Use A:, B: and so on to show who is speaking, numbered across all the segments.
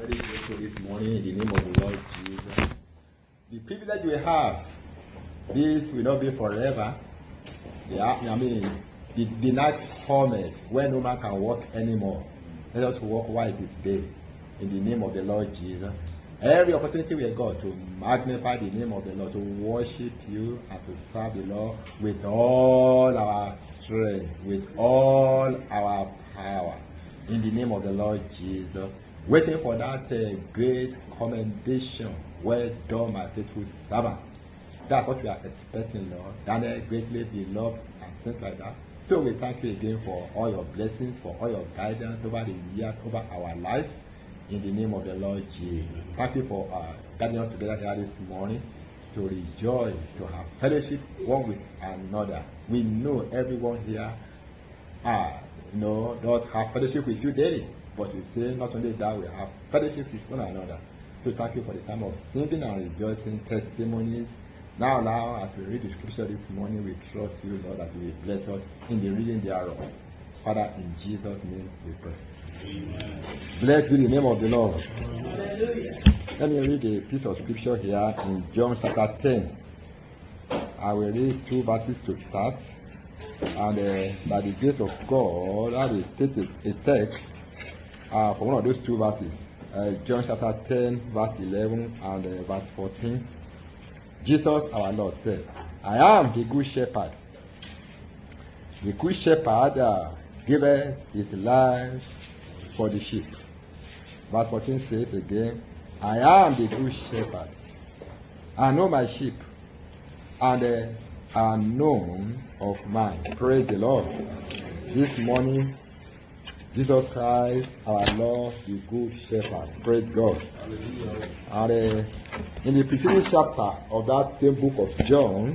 A: very grateful this morning in the name of the Lord Jesus. The privilege we have, this will not be forever. The night comes when no man can walk anymore. Let us walk while it is day in the name of the Lord Jesus. Every opportunity we have got to magnify the name of the Lord, to worship you and to serve the Lord with all our strength, with all our power. In the name of the Lord Jesus. Waiting for that great commendation. Well done, my faithful servant. That's what we are expecting, Lord. Daniel greatly beloved and things like that. So we thank you again for all your blessings, for all your guidance over the years, over our lives. In the name of the Lord Jesus. Thank you for gathering us together here this morning to rejoice, to have fellowship one with another. We know everyone here does have fellowship with you daily. But we say not only that, we have fellowship with one another. So thank you for the time of singing and rejoicing testimonies. Now, as we read the scripture this morning, we trust you, Lord, that you will bless us in the reading thereof. Father, in Jesus' name we pray. Amen. Blessed be the name of the Lord. Hallelujah. Let me read a piece of scripture here in John chapter 10. I will read 2 verses to start. And by the grace of God, I will take a text for one of those 2 verses. John chapter 10, verse 11 and verse 14. Jesus our Lord said, I am the good shepherd. The good shepherd giveth his life for the sheep. Verse 14 says again, I am the good shepherd. I know my sheep, and are known of mine. Praise the Lord. This morning, Jesus Christ, our Lord, the good shepherd. Praise God. And in the preceding chapter of that same book of John,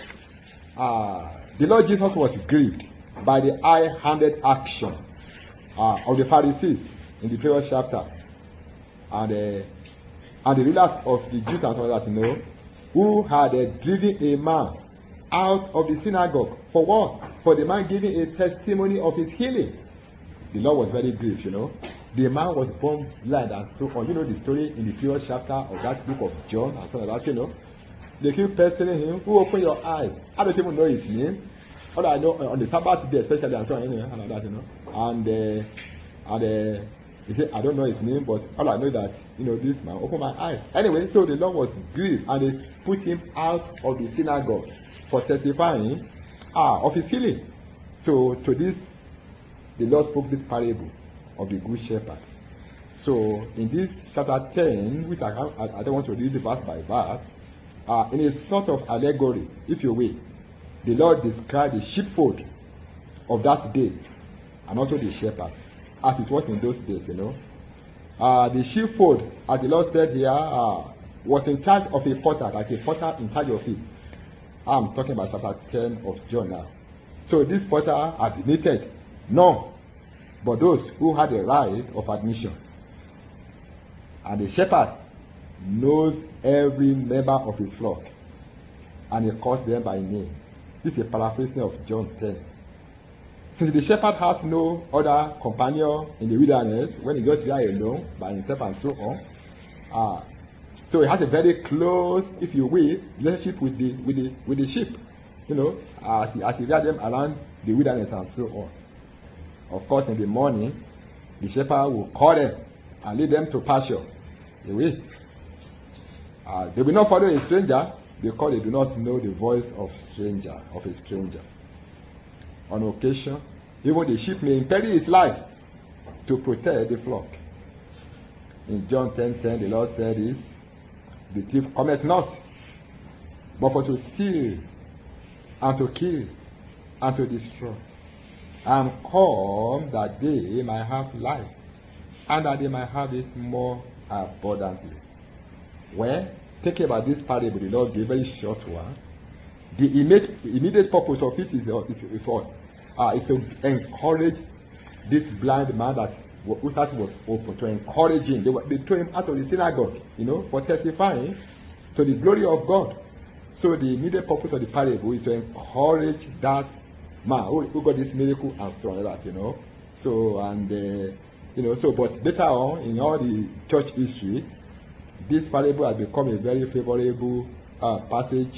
A: the Lord Jesus was grieved by the high-handed action of the Pharisees in the previous chapter. And the rulers of the Jews and others, who had driven a man out of the synagogue. For what? For the man giving a testimony of his healing. The Lord was very grieved, The man was born blind and so on. You know the story in the previous chapter of that book of John and so on. They keep pestering him. Who opened your eyes? I don't even know his name. All I know on the Sabbath day, especially and so on, and that, And he said, I don't know his name, but all I know that this man opened my eyes. Anyway, so the Lord was grieved, and they put him out of the synagogue for testifying of his healing. So to this, the Lord spoke this parable of the good shepherd. So in this chapter 10, which I don't want to read it verse by verse, in a sort of allegory, if you will, the Lord described the sheepfold of that day and also the shepherd, as it was in those days, The sheepfold, as the Lord said here, was in charge of a potter, like a potter in charge of it. I'm talking about chapter 10 of John now. So this potter admitted none but those who had a right of admission. And the shepherd knows every member of his flock, and he calls them by name. This is a paraphrasing of John 10. Since the shepherd has no other companion in the wilderness, when he goes there alone by himself and so on, so he has a very close, if you will, relationship with the sheep, as he guides them around the wilderness and so on. Of course, in the morning, the shepherd will call them and lead them to pasture. They will. They will not follow a stranger because they do not know the voice of a stranger. On occasion, even the sheep may imperil his life to protect the flock. In John 10:10, the Lord said this, the thief cometh not, but for to steal, and to kill, and to destroy. I am come that they might have life, and that they might have it more abundantly. Well, think about this parable the Lord gave, a very short one. The immediate purpose of it is to encourage this blind man whose heart was open, to encourage him. They threw him out of the synagogue, for testifying to the glory of God. So the immediate purpose of the parable is to encourage that man who got this miracle and so on, So, and So but later on in all the church history, this parable has become a very favorable passage,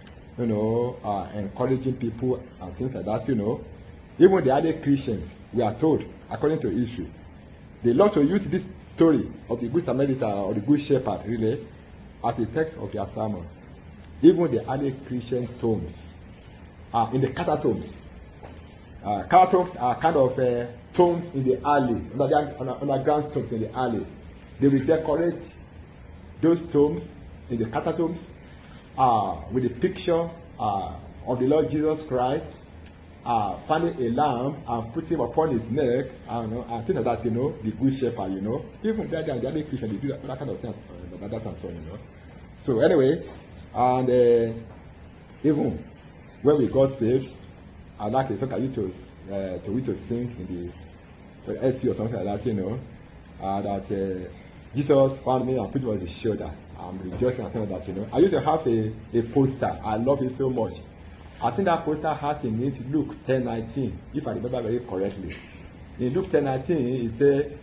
A: encouraging people and things like that. Even the other Christians, we are told, according to history, they love to use this story of the Good Samaritan or the Good Shepherd, really, as a text of their sermon. Even the other Christian tombs, in the catacombs. Catacombs are kind of tombs in the alley, underground tombs in the alley. They will decorate those tombs in the catacombs with a picture of the Lord Jesus Christ, finding a lamb and put him upon his neck, and things like that, the Good Shepherd, Even the other Christians, they do that kind of thing, and so on, So anyway, and even when we got saved, I'd like to talk to you to sing in the SC or something like that, that Jesus found me and put me on his shoulder. I'm rejoicing and saying that, I used to have a poster. I love it so much. I think that poster has in it Luke 10:19, if I remember very correctly. In Luke 10:19, it says,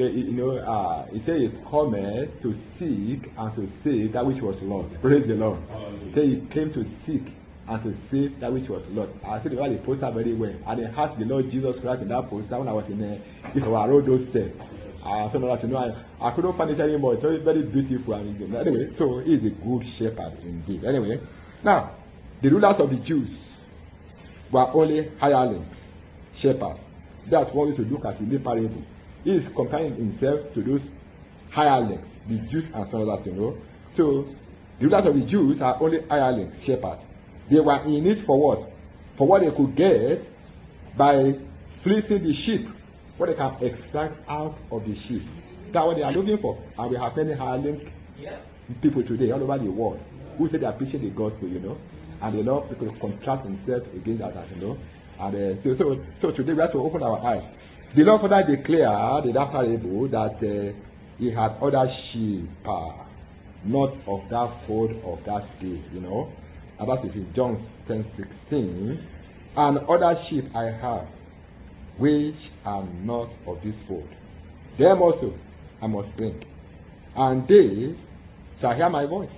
A: it says it's coming to seek and to save that which was lost. Praise the Lord. It says he came to seek and to save that which was lost. I said the poster very well, and it has the Lord Jesus Christ in that poster when I was in I wrote those steps. So that I couldn't find it anymore. It's very, very beautiful. Anyway, so he is a good shepherd indeed. Anyway, now the rulers of the Jews were only hireling shepherds. That's what we should look at in the parable. He is comparing himself to those hirelings, the Jews and some others, So the rulers of the Jews are only hireling shepherds. They were in it for what? For what they could get by fleecing the sheep. What they can extract out of the sheep. That's what they are looking for. And we have many hireling people today all over the world who say they are preaching the gospel, and they love people to contrast themselves against that, And so today we have to open our eyes. The Lord Father declared in that parable that he had other sheep, not of that fold of that day, And that is in John 10:16. And other sheep I have, which are not of this fold. Them also I must bring, and they shall hear my voice.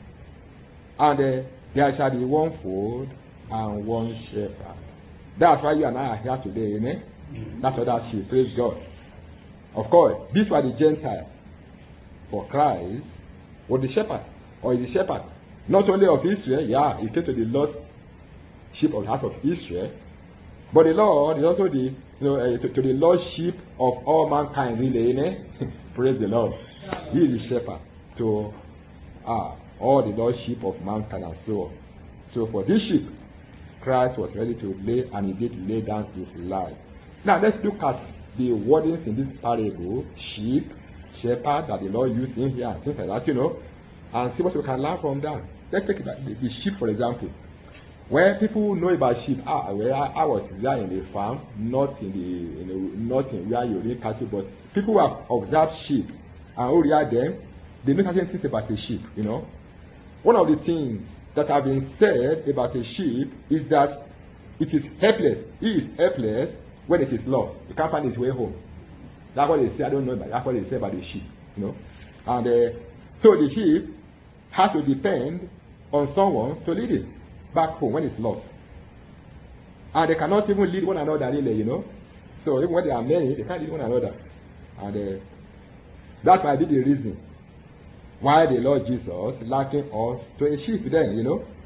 A: And there shall be one fold and one shepherd. That's why you and I are here today, amen? That's what that sheep, praise God. Of course, these were the Gentiles. For Christ was the shepherd, or is the shepherd. Not only of Israel, he came to the lost sheep of the house of Israel, but the Lord is also to the lost sheep of all mankind, really, praise the Lord. He is the shepherd to all the lost sheep of mankind and so on. So for this sheep, Christ was ready to lay, and he did lay down his life. Now let's look at the wordings in this parable: sheep, shepherd, that the Lord used in here, and things like that, and see what we can learn from that. Let's take the sheep, for example. Where people know about sheep, I was there in a farm, not in where you rear cattle, but people who have observed sheep and who rear them, they know certain things about a sheep, One of the things that have been said about a sheep is that it is helpless. It is helpless when it is lost. It can't find its way home. That's what they say. I don't know, but that's what they say about the sheep, And so the sheep has to depend on someone to lead it back home when it's lost. And they cannot even lead one another, really, So even when they are many, they can't lead one another. And that might be the reason why the Lord Jesus likened us to a sheep then,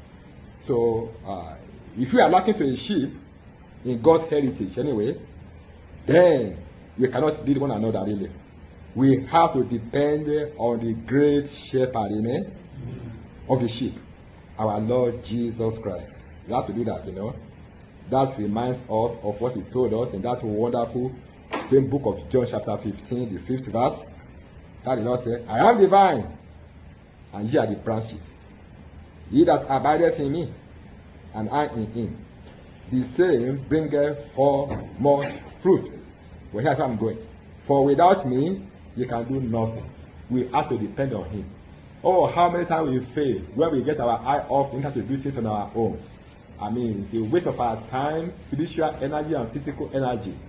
A: So if we are likened to a sheep in God's heritage anyway, then we cannot lead one another, really. We have to depend on the great shepherd, of the sheep, our Lord Jesus Christ. We have to do that, That reminds us of what he told us in that wonderful same book of John chapter 15, the 5th verse. That the Lord said, I am the vine, and ye are the branches. He that abideth in me, and I in him, the same bringeth forth more fruit. Well, here's where I'm going. For without me, you can do nothing. We have to depend on him. Oh, how many times we fail when we get our eye off and have to do things on our own. I mean, the waste of our time, spiritual energy, and physical energy.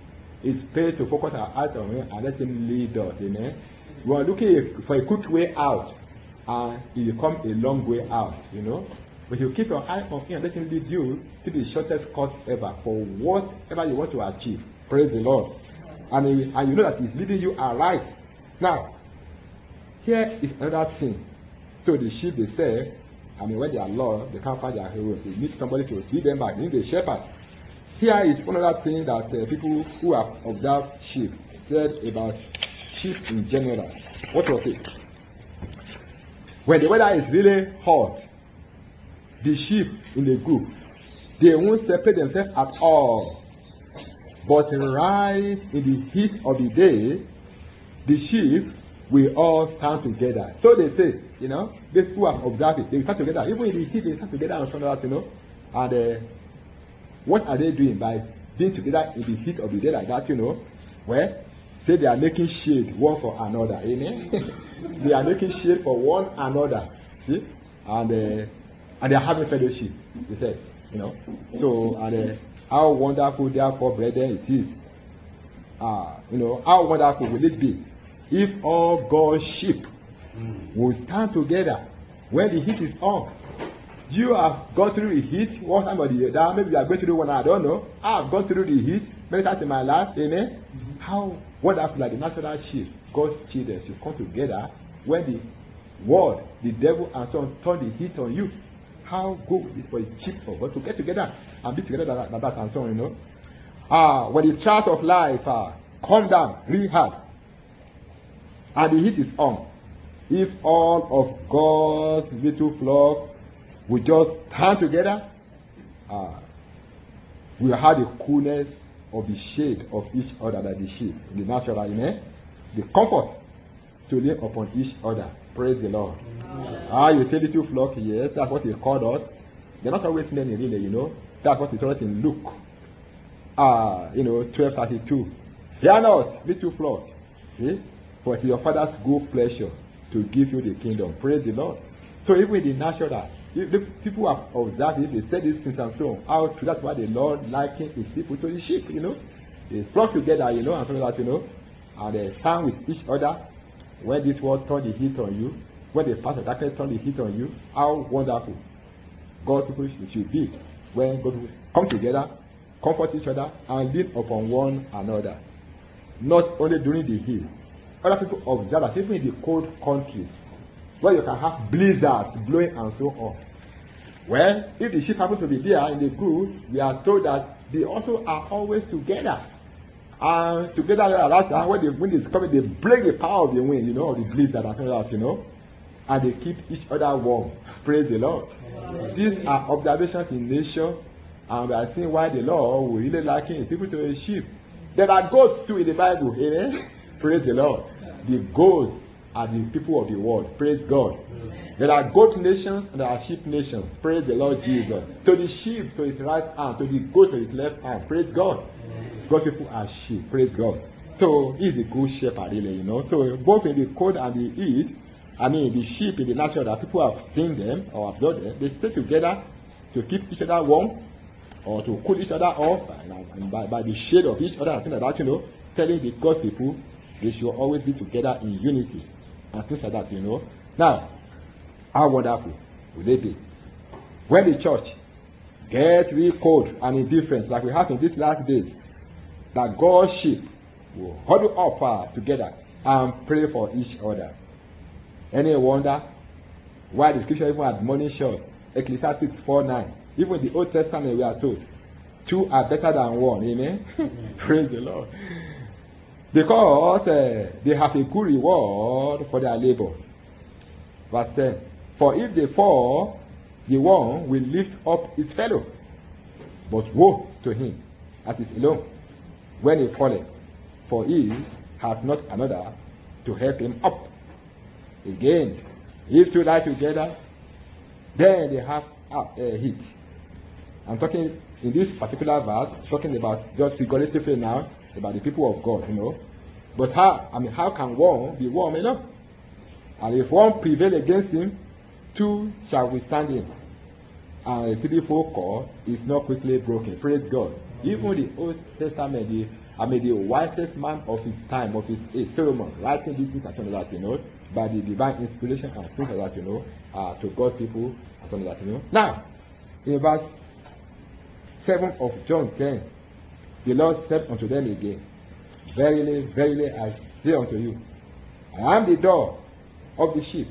A: It's best to focus our eyes on Him and let Him lead us. Amen. We are looking for a quick way out, and it becomes a long way out. But you keep your eye on Him and let Him lead you to the shortest cut ever for whatever you want to achieve. Praise the Lord. And you know that He's leading you aright. Now, here is another thing. So the sheep, they say, when they are lost, they can't find their hero. They need somebody to lead them back. They need a shepherd. Here is another thing that people who have observed sheep said about sheep in general. What was it? When the weather is really hot, the sheep in the group, they won't separate themselves at all. But right in the heat of the day, the sheep will all stand together. So they say, these who have observed it, they stand together. Even in the heat, they stand together and so on, And what are they doing by being together in the heat of the day like that, Well, say they are making shade one for another. Amen. They are making shade for one another. See? And they are having fellowship. They said, So, how wonderful, therefore, brethren, it is. How wonderful will it be if all God's sheep will stand together when the heat is on. You have gone through the heat one time or the other. Maybe you are going through one, I don't know. I have gone through the heat many times in my life. Amen. How wonderful that the natural sheep, God's children, should come together when the world, the devil, and so on turn the heat on you. How good is for a sheep of God to get together and be together like that and so on, when the trials of life come down really hard and the heat is on, if all of God's little flock will just stand together, we will have the coolness of the shade of each other, like the sheep in the natural, the comfort to lay upon each other. Praise the Lord. You say little flock, yes, that's what he called us. They're not always many, really, That's what it's always in Luke, 12:32. Fear not, little flock, see? For it is your Father's good pleasure to give you the kingdom. Praise the Lord. So even in the natural, the people have observed it, they said these things and so on. That's why the Lord likened his people to the sheep, They flock together, and something like that, and they stand with each other. When this world turn the heat on you, when the path of darkness turn the heat on you, how wonderful God's people should be when God will come together, comfort each other, and lean upon one another. Not only during the heat. Other people observe that even in the cold countries, where you can have blizzards blowing and so on. Well, if the sheep happen to be there in the group, we are told that they also are always together. And together, when the wind is coming, they break the power of the wind, of the blizzard and so on, and they keep each other warm. Praise the Lord. These are observations in nature, and we are seeing why the Lord will really liken his people to a sheep. There are goats too in the Bible. Amen. Praise the Lord. The goats are the people of the world. Praise God. There are goat nations and there are sheep nations. Praise the Lord Jesus. To the sheep to his right hand, to the goat to his left hand. Praise God. God's people are sheep. Praise God. So he's a good shepherd, really, So both in the cold and the heat, the sheep in the natural, that people have seen them or observed them, they stay together to keep each other warm or to cool each other off, and by the shade of each other and things like that, telling the God's people they should always be together in unity and things like that, Now, how wonderful will they be when the church gets really cold and indifferent, like we have in these last days, that God's sheep will huddle up together and pray for each other. Any wonder why the scripture even admonishes us? Ecclesiastes 4:9. Even in the Old Testament we are told, two are better than one. Amen. Praise the Lord. Because they have a good reward for their labor. Verse 10. For if they fall, the one will lift up his fellow. But woe to him that is alone when he falleth, for he has not another to help him up. Again, if two lie together, then they have heat. I'm talking in this particular verse, talking about just figuratively now, about the people of God, But how can one be warm enough? And if one prevail against him, two shall withstand him. And a threefold cord is not quickly broken. Praise God. Even the Old Testament, I mean, the wisest man of his time, of his age, Solomon, writing these things and something like that, by the divine inspiration and things like that, to God's people and something like that, Now, in verse 7 of John 10, the Lord said unto them again, Verily, verily, I say unto you, I am the door of the sheep.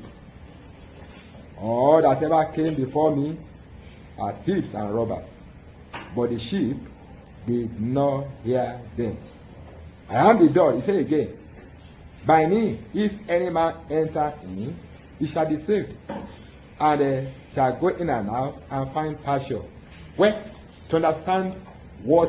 A: All that ever came before me are thieves and robbers, but the sheep did not hear them. I am the door, he said again, by me, if any man enter in, he shall be saved, and shall go in and out and find pasture. Well, to understand what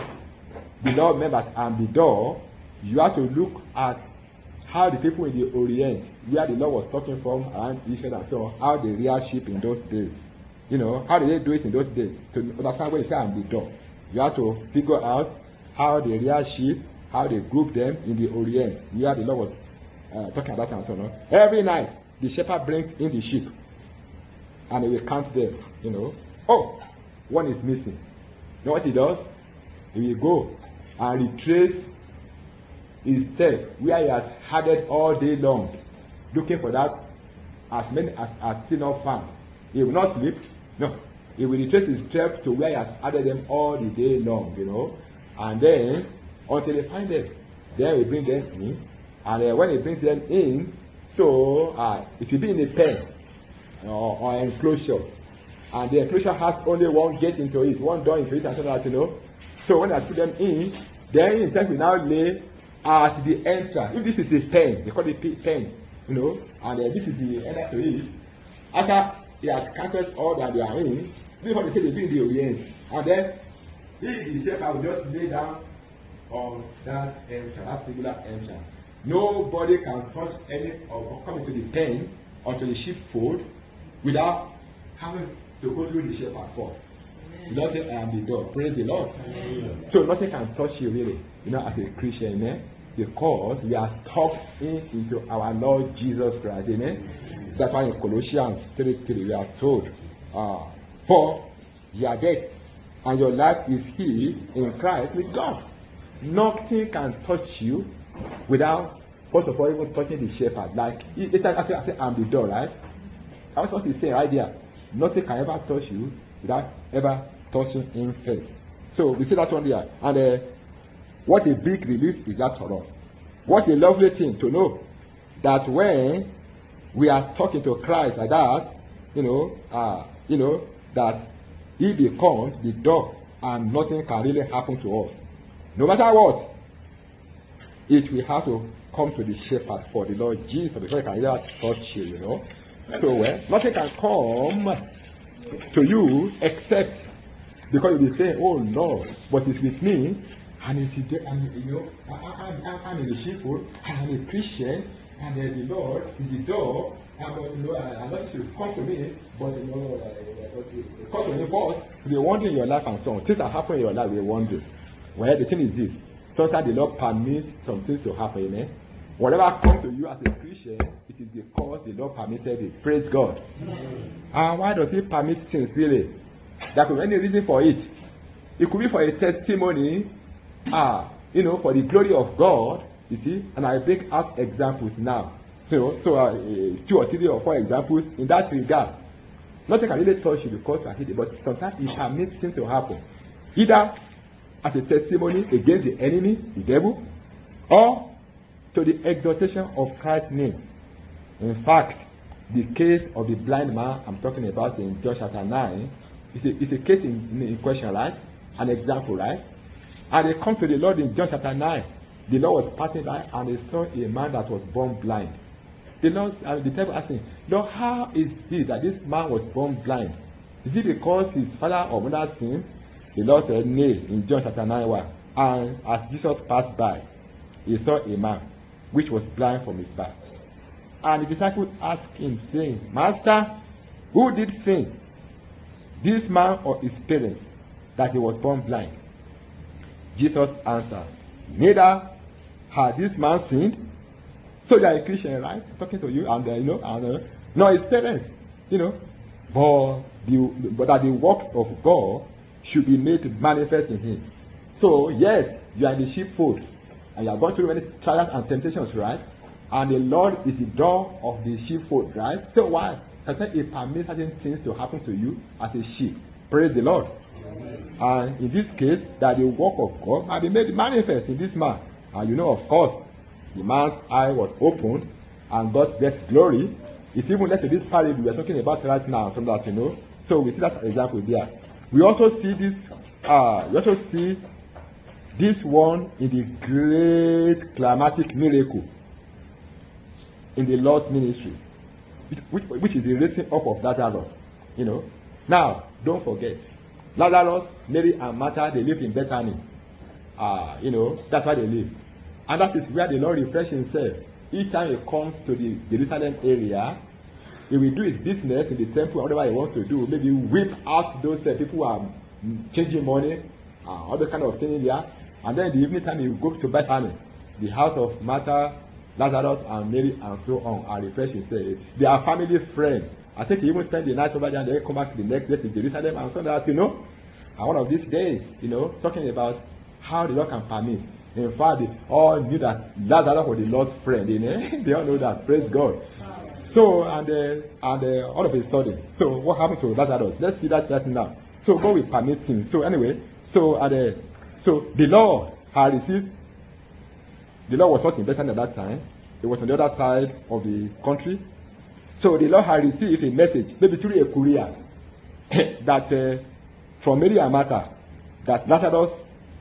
A: the Lord meant by I am the door, you have to look at how the people in the Orient, where the Lord was talking from, around Israel and so on, how they reared sheep in those days. How did they do it in those days? To understand when you say I am the door, you have to figure out how they rear sheep, how they group them in the Orient, where the Lord was talking about and so on. Every night, the shepherd brings in the sheep, and he will count them, Oh, one is missing. You know what he does? He will go and retrace his steps where he has herded all day long, looking for that, as many as are still not found. He will not sleep. No. He will retrace his steps to where he has herded them all the day long, And then, until he finds them, then he bring them in. And when he brings them in, so it will be in a pen or enclosure. And the enclosure has only one gate into it, one door into it, and so that, So when I put them in, then himself will now lay at the entrance. If this is a pen, they call it pen, and this is the entrance to it. After he has counted all that they are in, before they say they be in the Orient, and then he himself will just lay down on that entrance, that singular entrance. Nobody can touch any or come into the pen or to the sheepfold without having to go through the shepherd first. You don't say I am the door. Praise the Lord. Amen. So nothing can touch you really, as a Christian, because we are tucked into our Lord Jesus Christ. Amen. That's why in Colossians 3:3 we are told, for you are dead, and your life is hid in Christ with God. Nothing can touch you without, first of all, even touching the shepherd. Like, I say, I'm the door, right? That's what he's saying right there. Nothing can ever touch you without ever touching him first. So we see that one there. And what a big relief is that for us. What a lovely thing to know that when we are talking to Christ like that, that he becomes the door and nothing can really happen to us. No matter what, it will have to come to the shepherd for the Lord Jesus before it can really touch you, So nothing can come to you except because you'll be saying, oh Lord, but it's with me, and it's I'm in the sheepfold, I'm a Christian, and the Lord is the door, and I want you to come to me, but come to me first. You're wondering your life and so on. Things that happen in your life, you're wondering. Well, the thing is this: sometimes the Lord permits some things to happen, amen. Whatever comes to you as a Christian, it is because the Lord permitted it. Praise God. And why does He permit things really? There could be any reason for it. It could be for a testimony, for the glory of God, you see. And I bring out examples now. So 2 or 3 or 4 examples in that regard. Nothing can really touch you because you are hidden, but sometimes it permits things to happen. Either as a testimony against the enemy, the devil, or to the exaltation of Christ's name. In fact, the case of the blind man I'm talking about in John chapter 9 is a case in question, right? An example, right? And they come to the Lord in John chapter 9. The Lord was passing by and they saw a man that was born blind. The devil asked him, Lord, how is it that this man was born blind? Is it because his father or mother sinned? The Lord said, nay, in John chapter 9, 1. And as Jesus passed by, he saw a man which was blind from his birth. And the disciples asked him, saying, Master, who did sin, this man or his parents, that he was born blind? Jesus answered, neither had this man sinned. So you are a Christian, right? Talking to you, and no, his parents, but that the works of God should be made manifest in him. So yes, you are in the sheepfold, and you are going through many trials and temptations, right? And the Lord is the door of the sheepfold, right? So why? Sometimes He permits certain things to happen to you as a sheep. Praise the Lord. And in this case, that the work of God might be made manifest in this man. And you know, of course, the man's eye was opened, and God gets glory. It's even led to this parable we are talking about right now, from that, you know. So we see that example there. We also see this. This one in the great climatic miracle in the Lord's ministry, which is the raising up of Lazarus. You know. Now, don't forget, Lazarus, Mary, and Martha, they lived in Bethany. You know, that's where they live. And that is where the Lord refreshes himself. Each time he comes to the Jerusalem area, he will do his business in the temple, whatever he wants to do. Maybe whip out those people who are changing money, all those kind of things there. And then in the evening time, he will go to Bethany, the house of Martha, Lazarus, and Mary, and so on, and refresh himself. They are family friends. I think he even spend the night over there, and then come back the next day to Jerusalem, and so that, you know. And one of these days, you know, talking about how the Lord can permit. In fact, they all knew that Lazarus was the Lord's friend. You know? They all know that. Praise God. So, and all of a sudden, so what happened to Lazarus? Let's see that right now. So God will permit him. So anyway, so the Lord had received. The Lord was not in Bethany at that time. It was on the other side of the country. So the Lord had received a message, maybe through a courier, that from Mary and Martha, that Lazarus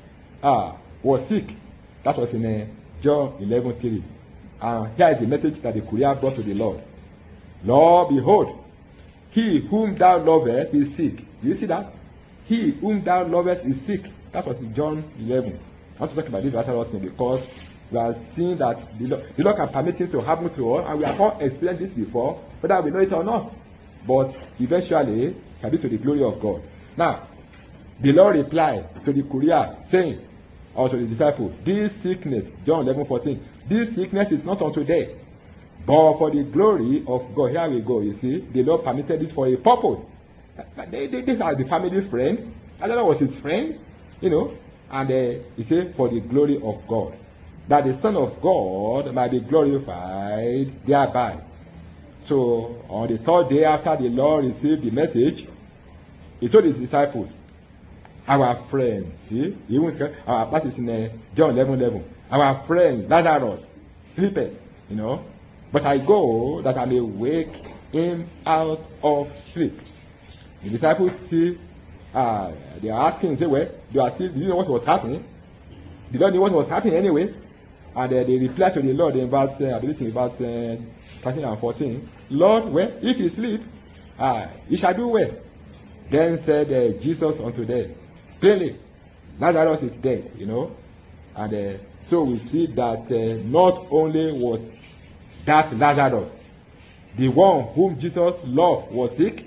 A: was sick. That was in John 11:3. Here is the message that the courier brought to the Lord. Lord, behold, he whom thou lovest is sick. Do you see that? He whom thou lovest is sick. That was in John 11. I want to talk about this Lazarus thing because we are seeing that the Lord can permit things to happen to us, and we have all experienced this before, whether we know it or not. But eventually, it can be to the glory of God. Now, the Lord replied to the courier, saying, or to the disciples, this sickness, John 11:14, this sickness is not unto death, but for the glory of God. Here we go, you see. The Lord permitted this for a purpose. These are the family friends. Another was his friend, you know. And he said, for the glory of God. That the Son of God might be glorified thereby. So, on the third day after the Lord received the message, he told his disciples, our friend, see, that is in John 11:11. Our friend Lazarus sleepeth, you know, but I go that I may wake him out of sleep. The disciples see, they are asking, say, well, do you know what was happening? They don't know what was happening anyway. And they reply to the Lord in verse, I believe in verse 13 and 14. Lord, well, if he sleep, he shall do well. Then said Jesus unto them, plainly, Lazarus is dead, you know. And so we see that not only was that Lazarus, the one whom Jesus loved, was sick,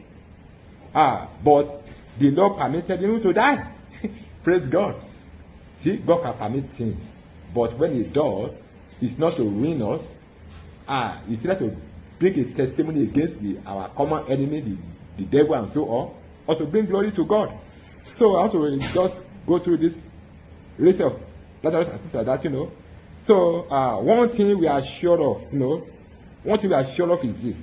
A: but the Lord permitted him to die. Praise God. See, God can permit things. But when he does, it's not to ruin us. It's not to bring his testimony against our common enemy, the devil and so on, or to bring glory to God. So I want to just go through this list of Lazarus and things like that, you know. So one thing we are sure of, you know, one thing we are sure of is this.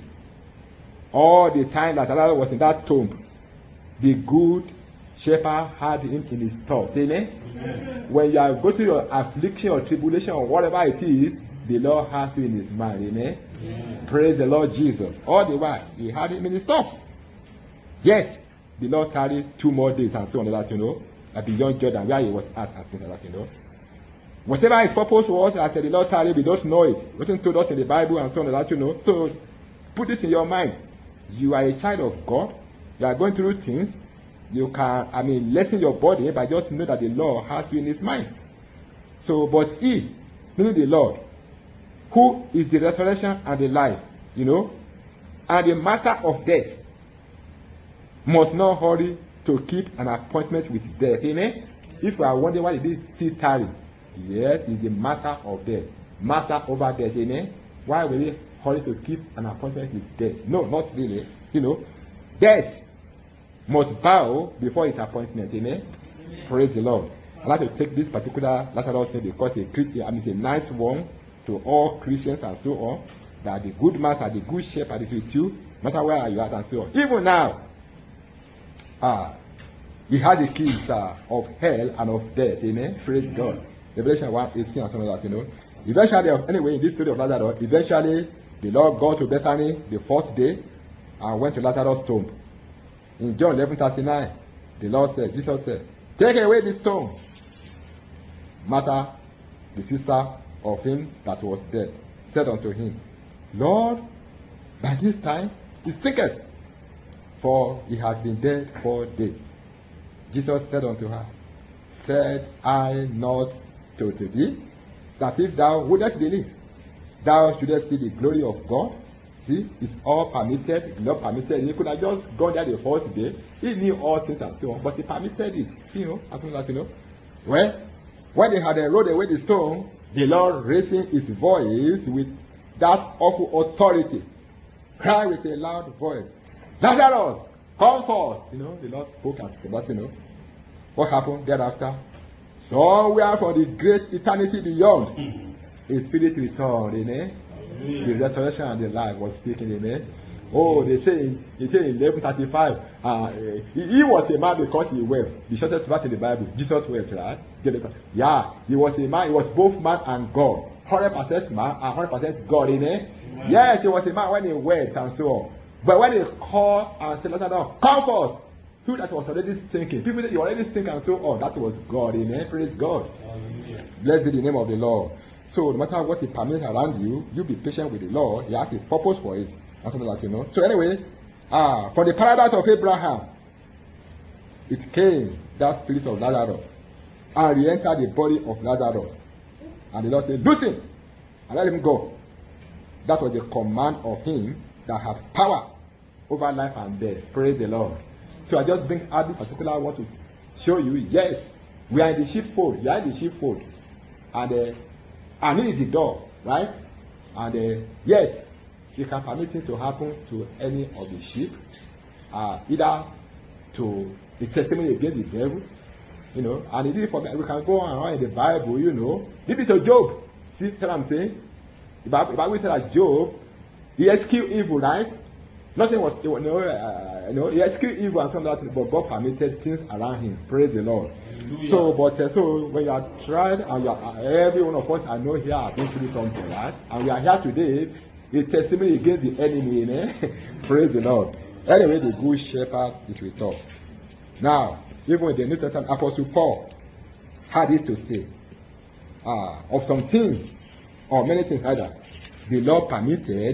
A: All the time that Lazarus was in that tomb, the good shepherd had him in his thoughts. Amen? Amen. When you are going through your affliction or tribulation or whatever it is, the Lord has you in his mind. Amen? Amen. Praise the Lord Jesus. All the while, he had him in his thoughts. Yes, the Lord carried 2 more days and so on that, you know, beyond Jordan, where he was at and things like that, you know. Whatever his purpose was, as the Lord carried, we don't know it. It wasn't told us in the Bible and so on that, you know. So, put this in your mind. You are a child of God. You are going through things. You can, lessen your body, but just know that the Lord has you in his mind. So, but he, meaning the Lord, who is the resurrection and the life, you know, and the master of death, must not hurry to keep an appointment with death. Amen? If you are wondering why did he still tarry, yes, he's the master of death, master over death. Amen? Why will he hurry to keep an appointment with death? No, not really. You know, death must bow before his appointment. Amen? Amen. Praise the Lord. I'd like to take this particular Lazarus thing because it's a nice one to all Christians and so on. That the good master, the good shepherd is with you, no matter where you are and so on. Even now, he has the keys of hell and of death. Amen. Praise God. Revelation 1:18 and something like that, Eventually, anyway, in this story of Lazarus, eventually the Lord got to Bethany the fourth day and went to Lazarus' tomb. In John 11:39, Jesus said, take away this stone. Martha, the sister of him that was dead, said unto him, Lord, by this time he thinketh, for he has been dead 4 days. Jesus said unto her, said I not to thee, that if thou wouldest believe, thou shouldest see the glory of God? See, it's all permitted, it's not permitted. He could have just gone there the first day. He knew all things and so on, but he permitted it. Something like Well, when they had rolled away the stone, the Lord raising his voice with that awful authority, cried with a loud voice, Lazarus, come forth. The Lord spoke at the What happened thereafter? Somewhere from the great eternity beyond, his spirit returned. Amen. The resurrection and the life was speaking. Amen. Oh, they say in 11:35, he was a man because he wept. The shortest verse in the Bible, Jesus wept, right? Yeah, he was a man. He was both man and God. 100% man and 100% God. Amen. Yes, he was a man when he wept and so on. But when he called and said, come forth, who that was already thinking, people that you already think and so on, that was God. Amen. Praise God. Blessed be the name of the Lord. So no matter what he permits around you, you be patient with the Lord. He has a purpose for it. That's something like So anyway, for the paradise of Abraham, it came that spirit of Lazarus and re-entered the body of Lazarus. And the Lord said, loose him and let him go. That was the command of him that has power over life and death. Praise the Lord. So I just bring out this particular, I want to show you, yes, we are in the sheepfold. You are in the sheepfold. And he is the door, right? And yes, you can permit it to happen to any of the sheep, either to the testimony against the devil, and it is for we can go on in the Bible, This is a Job. See what I'm saying? The Bible said that Job, he eschewed evil, right? Nothing was, he eschewed evil and something like that, but God permitted things around him. Praise the Lord. So when you are tried, and every one of us I know here have been through something, right? And we are here today, a testimony against the enemy, Praise the Lord. Anyway, the good shepherd is with us. Now, even in the New Testament, Apostle Paul had this to say, of some things, or many things either, the Lord permitted,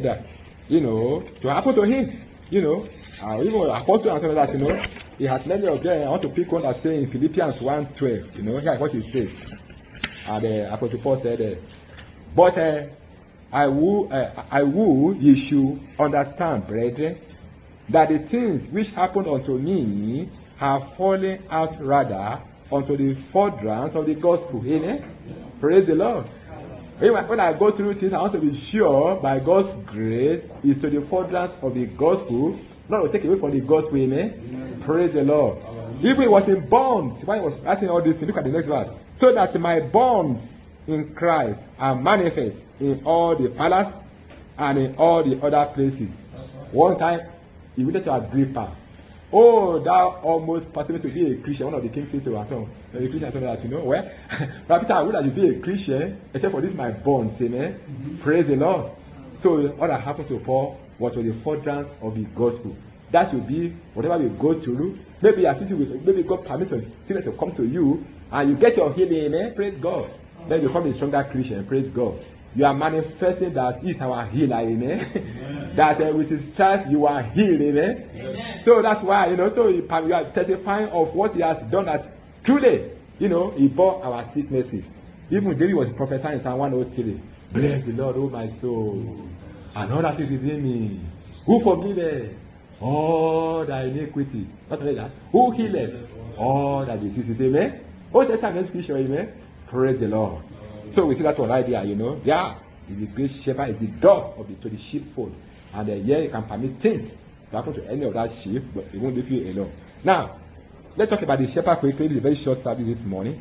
A: to happen to him, even Apostle and something like that, he has many of them. I want to pick one that says in Philippians 1:12, here's what he says. And Apostle Paul said, but I would ye should understand, brethren, that the things which happened unto me have fallen out rather unto the furtherance of the gospel. Amen. Praise the Lord. When I go through things, I want to be sure by God's grace is to the furtherance of the gospel, not to take away from the gospel. Amen. Praise the Lord. If it was in bonds, when he was writing all this, look at the next verse. So that my bonds in Christ are manifest in all the palace and in all the other places. One time, he went to Agrippa. Oh, thou almost possible to be a Christian. One of the kings said to us, a Christian, well, but Peter, I would like to be a Christian, except for this my bonds, amen. Mm-hmm. Praise the Lord. So all that happened to Paul was for the furtherance of the gospel. That should be whatever we go through. Maybe God permits sickness to come to you, and you get your healing, amen. Praise God. Then you become a stronger Christian. Praise God. You are manifesting that He is our healer, amen. That with His stripes you are healed, amen. Amen. So that's why, so you are testifying of what He has done, that truly, He bore our sicknesses. Even David was prophesying in Psalm 103. Bless the Lord, O my soul, and all that is within me. Who forgiveth all thy iniquity? Not only that, who healeth all thy diseases, amen. Oh, that's an scripture, amen. Praise the Lord. So we see that one idea, Yeah, is the great shepherd, is the door to the sheepfold. And here you can permit things to happen to any of that sheep, but it won't leave you alone. Now, let's talk about the shepherd quickly. It's a very short service this morning.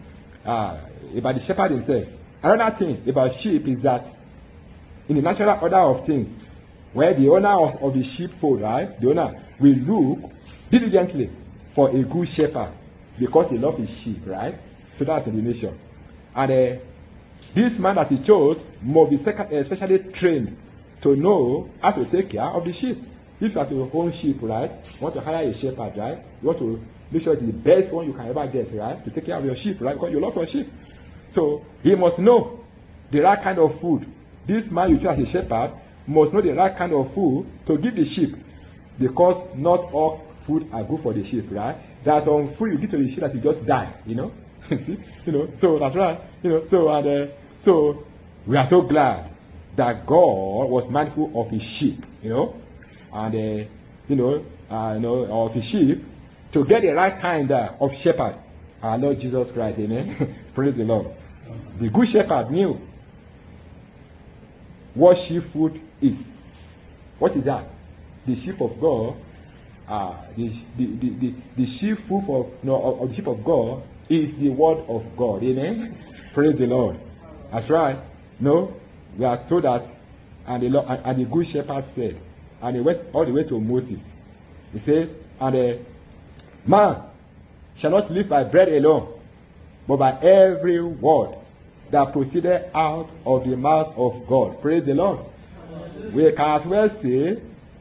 A: about the shepherd himself. Another thing about sheep is that in the natural order of things, where the owner of the sheepfold, right, the owner will look diligently for a good shepherd because he loves his sheep, right? So that's in the nation. And this man that he chose must be especially trained to know how to take care of the sheep. If you have to own sheep, right, you want to hire a shepherd, right, you want to make sure it's the best one you can ever get, right, to take care of your sheep, right, because you love your sheep. So he must know the right kind of food. This man you choose as a shepherd must know the right kind of food to give the sheep, because not all food are good for the sheep, right? There's some food you give to the sheep that you just die, you know. So that's right, so we are so glad that God was mindful of his sheep, and of his sheep to get the right kind of shepherd, our Lord Jesus Christ, amen. Praise the Lord. The good shepherd knew what sheep food is. What is that? The sheep of God, the sheep food of the sheep of God is the word of God, amen. Praise the Lord. That's right. No, we are told that, and the good shepherd said, and he went all the way to Moses. He says, and man shall not live by bread alone, but by every word that proceeded out of the mouth of God. Praise the Lord. We can as well say,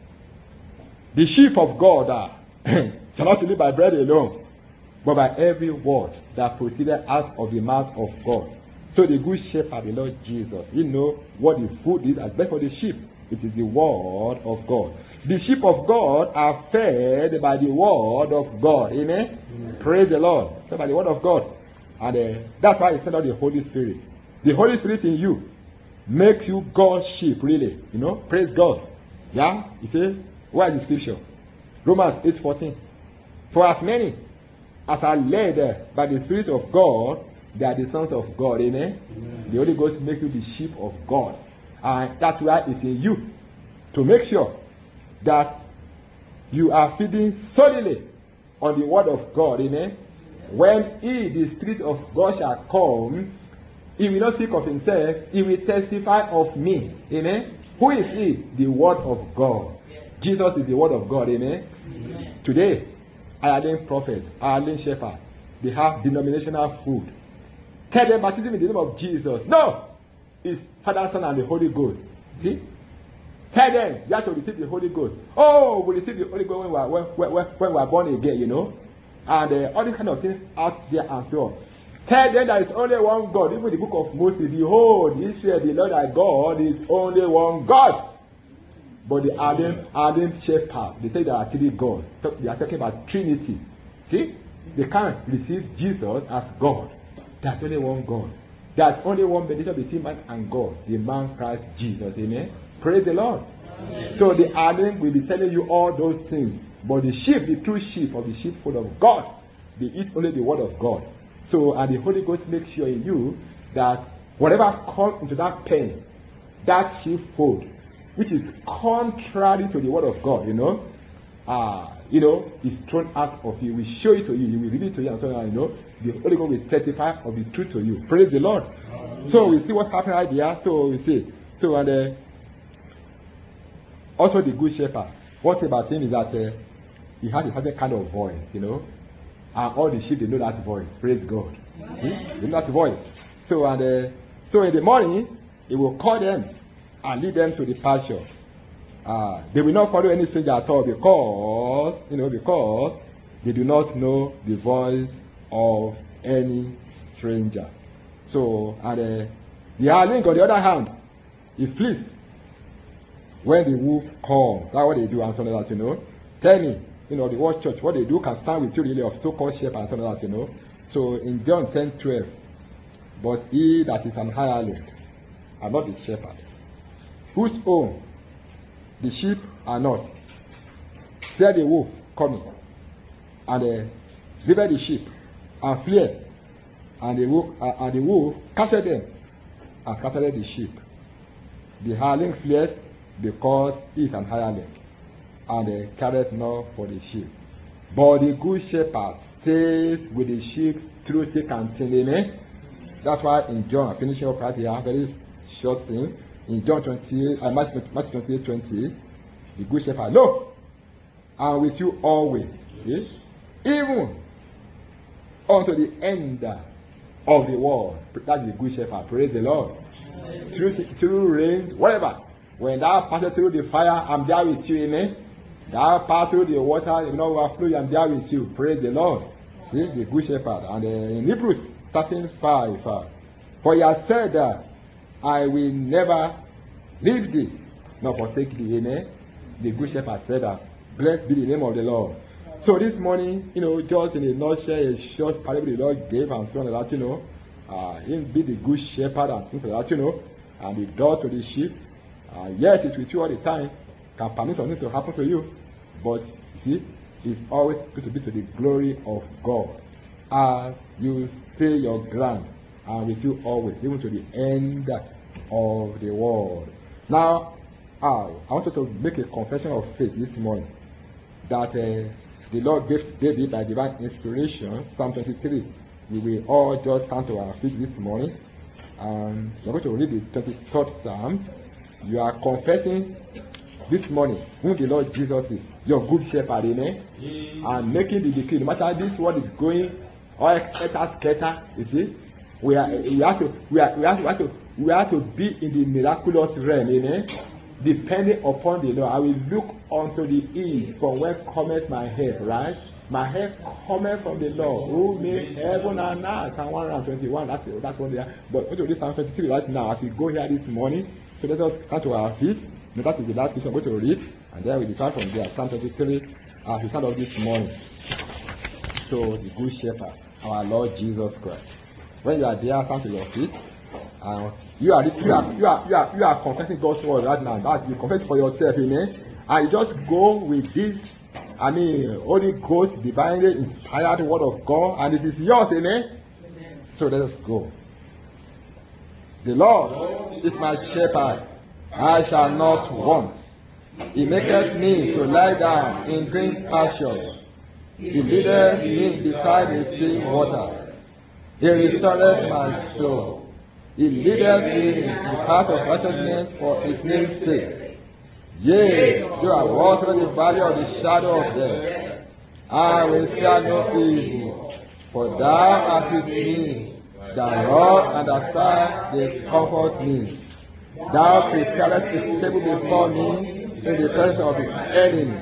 A: the sheep of God shall not live by bread alone, but by every word that proceeded out of the mouth of God. So the good shepherd, the Lord Jesus, he knows what the food is as best for the sheep. It is the word of God. The sheep of God are fed by the word of God. Amen? Amen. Praise the Lord. Fed by the word of God. And that's why he sent out the Holy Spirit. The Holy Spirit in you makes you God's sheep, really. Praise God. Yeah? You see, where is the scripture? Romans 8:14. For as many as are led by the Spirit of God, they are the sons of God. Amen? Amen. The Holy Ghost makes you the sheep of God. And that's why it's in you to make sure that you are feeding solidly on the word of God. Amen? When he, the Spirit of God, shall come, he will not speak of himself, he will testify of me. Amen? Who is he? The word of God. Jesus is the word of God. Amen? Amen. Today, Ireland prophets, Ireland shepherds, they have denominational food. Tell them baptism in the name of Jesus. No! It's Father, Son, and the Holy Ghost. See? Tell them you have to receive the Holy Ghost. Oh, we receive the Holy Ghost when we are born again, And all these kind of things out there and so on. Tell them there is only one God. Even the book of Moses, behold, Israel, the Lord thy God is only one God. But the ardent shepherds, they say there are three gods. So they are talking about Trinity. See? They can't receive Jesus as God. There's only one God. There's only one mediation between man and God, the man Christ Jesus. Amen? Praise the Lord. Amen. So the ardent will be telling you all those things. But the sheep, the true sheep of the sheepfold of God, they eat only the word of God. So, and the Holy Ghost makes sure in you that whatever comes into that pen, that sheepfold, which is contrary to the word of God, is thrown out of you. We show it to you. He will read it to you, and so on. The Holy Ghost will testify of the truth to you. Praise the Lord. So we see what's happening right there. So we see. So and also the good shepherd. What's about him is that he has a certain kind of voice, and all the sheep, they know that voice. Praise God. They know that voice. So so in the morning, he will call them and lead them to the pasture. They will not follow any stranger at all because they do not know the voice of any stranger. So the hireling, on the other hand, he flees when the wolf comes. That's what they do, and so on that. Tell me, the word church, what they do can stand with you really of so-called shepherd and so on that. So in John 10:12, but he that is an hireling are not the shepherd, whose own the sheep are not. See the wolf coming, and deliver the sheep, and fled, and the wolf captured them, and scattered the sheep. The hireling fled because he is an hireling, and careth not for the sheep. But the good shepherd stays with the sheep through thick and thin. Amen. That's why in John, finishing up right here, very short thing. In John 28, Matthew 28, 20, the good shepherd, look, I'm with you always, yes? Even unto the end of the world. That's the good shepherd. Praise the Lord. Through rain, whatever. When thou passest through the fire, I'm there with you, amen. Thou pass through the water, overflow, I'm there with you. Praise the Lord. This is the good shepherd. And in Hebrews 13:5, for he has said that I will never leave thee, nor forsake thee, amen. The good shepherd said that. Blessed be the name of the Lord. So this morning, just in a nutshell, a short parable the Lord gave and so on like that, him be the good shepherd and things like that, and the door to the sheep. Yes, it's with you all the time. Can permit something to happen to you. But see, it's always going to be to the glory of God. As you stay your ground, and with you always, even to the end of the world. Now, I want you to make a confession of faith this morning. That the Lord gave David by divine inspiration, Psalm 23. We will all just stand to our feet this morning. And we're going to read the 23rd Psalm. You are confessing this morning who the Lord Jesus is, your good shepherd, amen? And making the decree, no matter this world is going, or scatter, you see, we have to be in the miraculous realm, amen? Depending upon the Lord. I will look unto the east from where cometh my help, right? My help cometh from the Lord who made heaven and earth. Psalm 121, that's what they are. But go to this Psalm 23 right now as we go here this morning. So let us come to our feet. Now that is the last question I'm going to read, and then we will start from there. Psalm 23 as we start off this morning. So the good shepherd, our Lord Jesus Christ. When you are there, stand to your feet. You are confessing God's word right now. That you confess for yourself, amen. And you just go with this, Holy Ghost, divinely inspired word of God, and it is yours, amen. So let us go. The Lord is my shepherd, I shall not want. He maketh me to lie down in green pastures. He leadeth me beside the still water. He restoreth my soul. He leadeth me in the path of righteousness for his name's sake. Yea, though I walk through the valley of the shadow of death, I will fear no evil, for thou art with me. Thy rod and thy staff, they comfort me. Thou preparest a table before me in the presence of the enemy.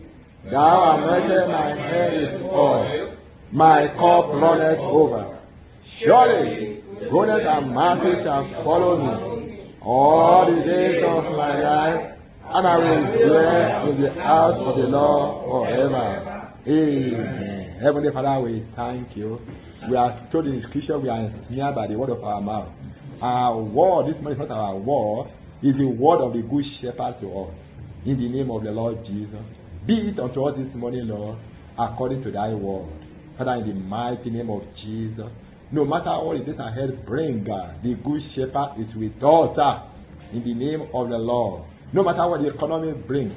A: Thou anointest my head with oil. My cup runneth over. Surely goodness and mercy shall follow me all the days of my life, and I will dwell in the house of the Lord forever. Amen. Heavenly Father, we thank you. We are told in Scripture we are ensnared by the word of our mouth. Our word, this morning is not our word, is the word of the good shepherd to us. In the name of the Lord Jesus. Be it unto us this morning, Lord, according to thy word. Father, in the mighty name of Jesus. No matter what it is ahead, bring God. The good shepherd is with us, in the name of the Lord. No matter what the economy brings,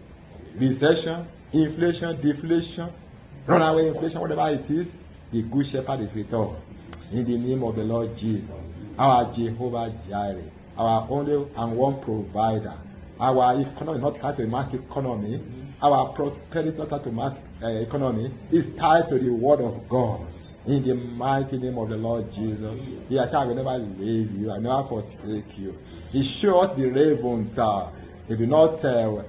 A: recession, inflation, deflation, runaway inflation, whatever it is, the good shepherd is with us. In the name of the Lord Jesus. Our Jehovah Jireh, our only and one provider. Our economy is not tied to a mass economy. Our prosperity is not tied to mass economy. It's tied to the word of God. In the mighty name of the Lord Jesus. He has said, I will never leave you, I will never forsake you. He shows the ravens, they do not sow,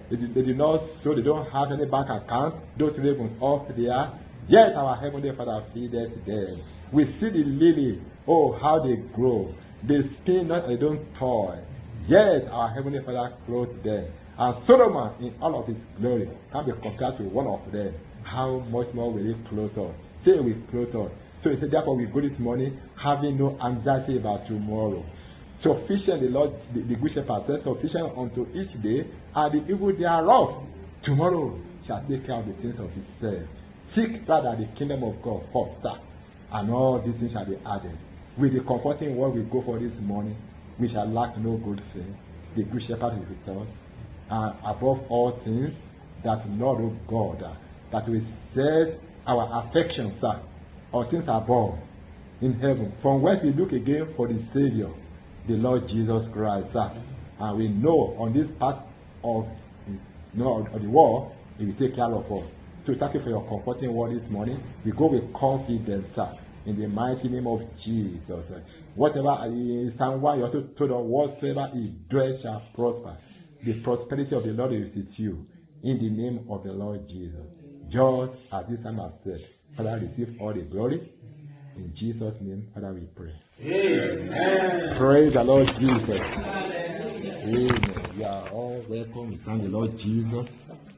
A: they don't have any bank account. Those ravens up there. Yes, our Heavenly Father feedeth them. We see the lily, oh, how they grow. They spin not, they don't toil. Yes, our Heavenly Father clothed them. And Solomon, in all of his glory, can be compared to one of them. How much more will he clothe us? Say we clothe us. So he said, therefore we go this morning having no anxiety about tomorrow. Sufficient, the Lord, the good shepherd says, sufficient unto each day and the evil thereof. Tomorrow shall take care of the things of itself. Seek rather the kingdom of God first, and all these things shall be added. With the comforting word we go for this morning, we shall lack no good thing. The good shepherd is with us. And above all things, that Lord of God, that we set our affections on things above, in heaven, from whence we look again for the Savior, the Lord Jesus Christ. And we know on this part of, of the world, He will take care of us. So thank you for your comforting word this morning. We go with confidence, in the mighty name of Jesus. Whatever in Psalm 1, you also told us, whatsoever He doeth shall prosper. The prosperity of the Lord is with you, in the name of the Lord Jesus. Just as this time I've said, Father, receive all the glory. In Jesus' name, Father, we pray. Amen. Praise the Lord Jesus. Amen. You are all welcome. We thank the Lord Jesus.